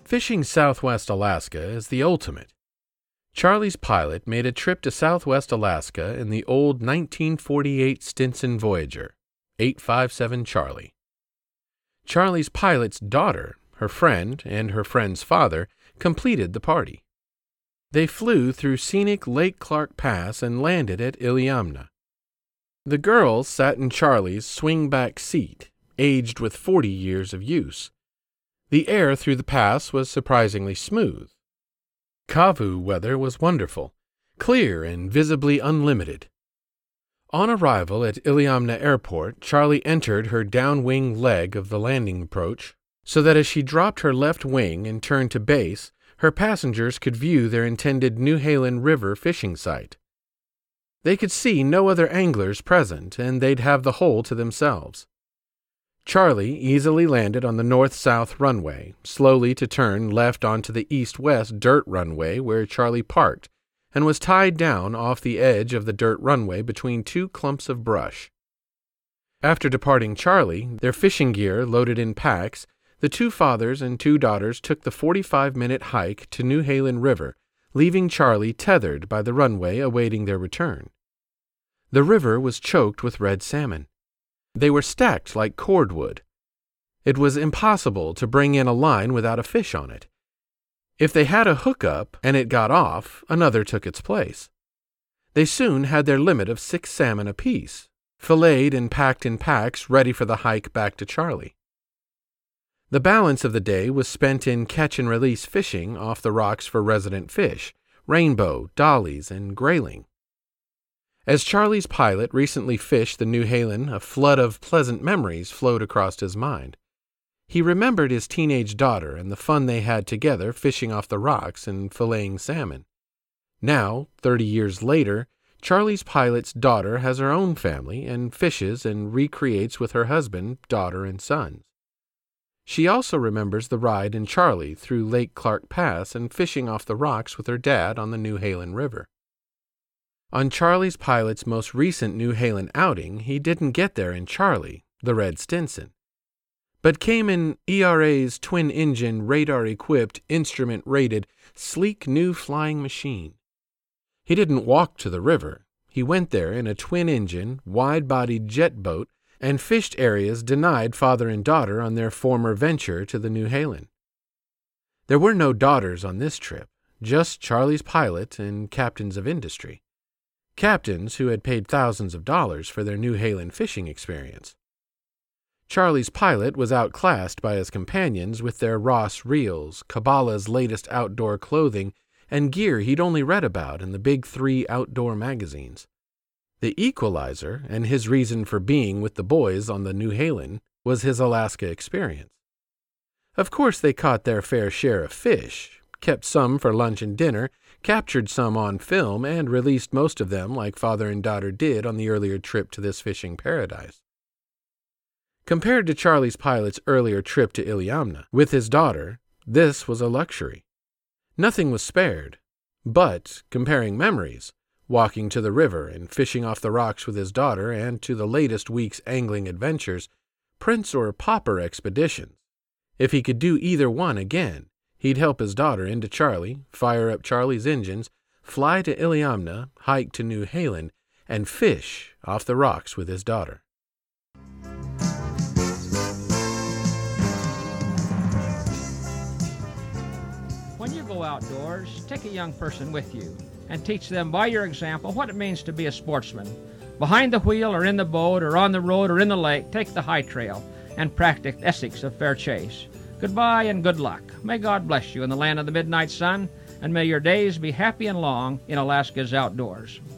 Fishing Southwest Alaska is the ultimate. Charlie's pilot made a trip to Southwest Alaska in the old 1948 Stinson Voyager, 857 Charlie. Charlie's pilot's daughter, her friend, and her friend's father completed the party. They flew through scenic Lake Clark Pass and landed at Iliamna. The girls sat in Charlie's swing-back seat, aged with 40 years of use. The air through the pass was surprisingly smooth. Kavu weather was wonderful, clear and visibly unlimited. On arrival at Iliamna Airport, Charlie entered her downwing leg of the landing approach so that as she dropped her left wing and turned to base, her passengers could view their intended Newhalen River fishing site. They could see no other anglers present, and they'd have the hole to themselves. Charlie easily landed on the north-south runway, slowly to turn left onto the east-west dirt runway where Charlie parked, and was tied down off the edge of the dirt runway between two clumps of brush. After departing Charlie, their fishing gear loaded in packs, the two fathers and two daughters took the 45-minute hike to Newhalen River, leaving Charlie tethered by the runway awaiting their return. The river was choked with red salmon. They were stacked like cordwood. It was impossible to bring in a line without a fish on it. If they had a hookup and it got off, another took its place. They soon had their limit of 6 salmon apiece, filleted and packed in packs ready for the hike back to Charlie. The balance of the day was spent in catch-and-release fishing off the rocks for resident fish, rainbow, dollies, and grayling. As Charlie's pilot recently fished the Newhalen, a flood of pleasant memories flowed across his mind. He remembered his teenage daughter and the fun they had together fishing off the rocks and filleting salmon. Now, 30 years later, Charlie's pilot's daughter has her own family and fishes and recreates with her husband, daughter, and sons. She also remembers the ride in Charlie through Lake Clark Pass and fishing off the rocks with her dad on the Newhalen River. On Charlie's pilot's most recent Newhalen outing, he didn't get there in Charlie, the Red Stinson, but came in ERA's twin-engine, radar-equipped, instrument-rated, sleek new flying machine. He didn't walk to the river. He went there in a twin-engine, wide-bodied jet boat and fished areas denied father and daughter on their former venture to the Newhalen. There were no daughters on this trip, just Charlie's pilot and captains of industry. Captains who had paid thousands of dollars for their Newhalen fishing experience. Charlie's pilot was outclassed by his companions with their Ross reels, Cabela's latest outdoor clothing, and gear he'd only read about in the big 3 outdoor magazines. The equalizer, and his reason for being with the boys on the Newhalen, was his Alaska experience. Of course they caught their fair share of fish, kept some for lunch and dinner, captured some on film, and released most of them like father and daughter did on the earlier trip to this fishing paradise. Compared to Charlie's pilot's earlier trip to Iliamna with his daughter, this was a luxury. Nothing was spared, but, comparing memories, walking to the river and fishing off the rocks with his daughter and to the latest week's angling adventures, Prince or Pauper expeditions, if he could do either one again, he'd help his daughter into Charlie, fire up Charlie's engines, fly to Iliamna, hike to Newhalen, and fish off the rocks with his daughter. When you go outdoors, take a young person with you and teach them by your example what it means to be a sportsman. Behind the wheel or in the boat or on the road or in the lake, take the high trail and practice ethics of fair chase. Goodbye and good luck. May God bless you in the land of the midnight sun, and may your days be happy and long in Alaska's outdoors.